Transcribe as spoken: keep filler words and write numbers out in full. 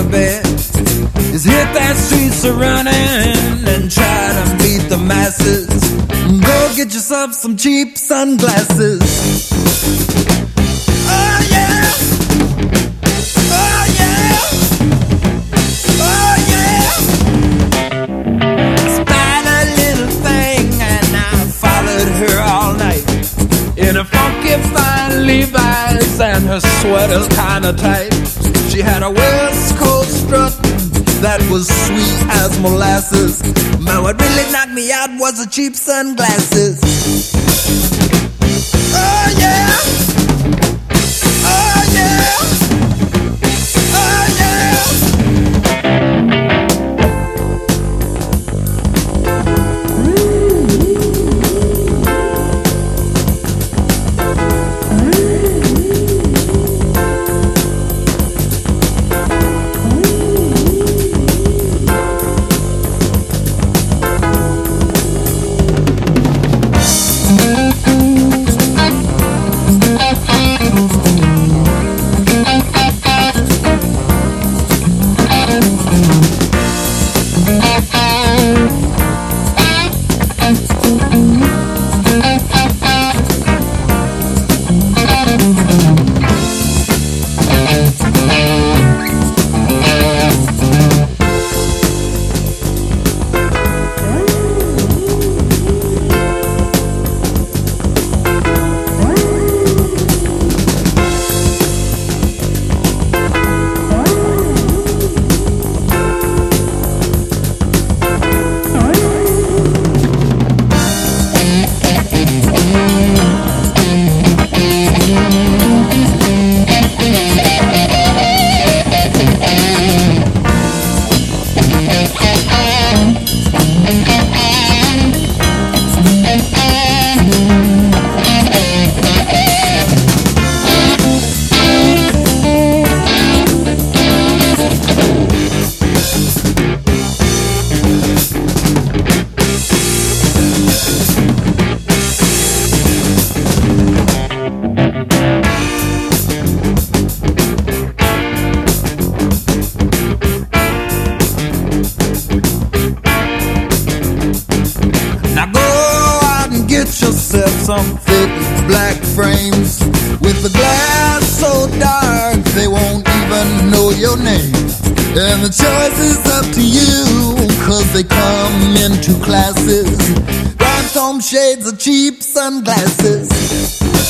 to bed is hit that streets a running and try to beat the masses. Go get yourself some cheap sunglasses. Oh yeah, oh yeah, oh yeah. Spied a little thing and I followed her all night in a funky fine Levi's and her sweater's kinda tight. She had a West Coast strut that was sweet as molasses. But what really knocked me out was the cheap sunglasses. Oh yeah, oh yeah, oh yeah. Some thick black frames with the glass so dark they won't even know your name. And the choice is up to you, cause they come in two classes: rhinestone shades or cheap sunglasses.